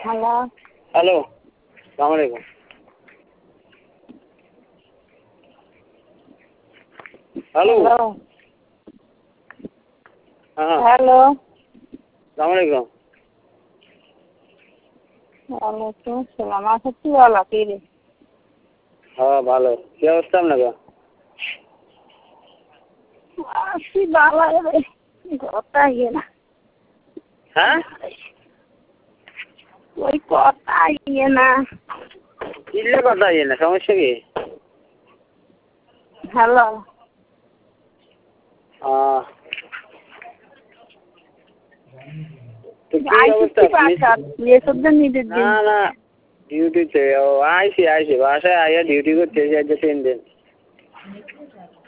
Hello hello সালাম আলাইকুম। Hello হ্যাঁ হ্যালো সালাম আলাইকুম। ওয়ালাইকুম আসসালাম। আচ্ছা কি বলো কি রে? হ্যাঁ ভালো, কি অবস্থা আপনাকে? আছি বাবা রে, কথা ইয়ে না। হ্যাঁ ওই কথা ইয়ে না। কিনলে কথা ইয়ে না, সমস্যা কি? হ্যালো তো কি অবস্থা? এসব নিজের না না ডিউটিতে আইসি বাসায় আইয়া ডিউটি করতে যাই 3 দিন।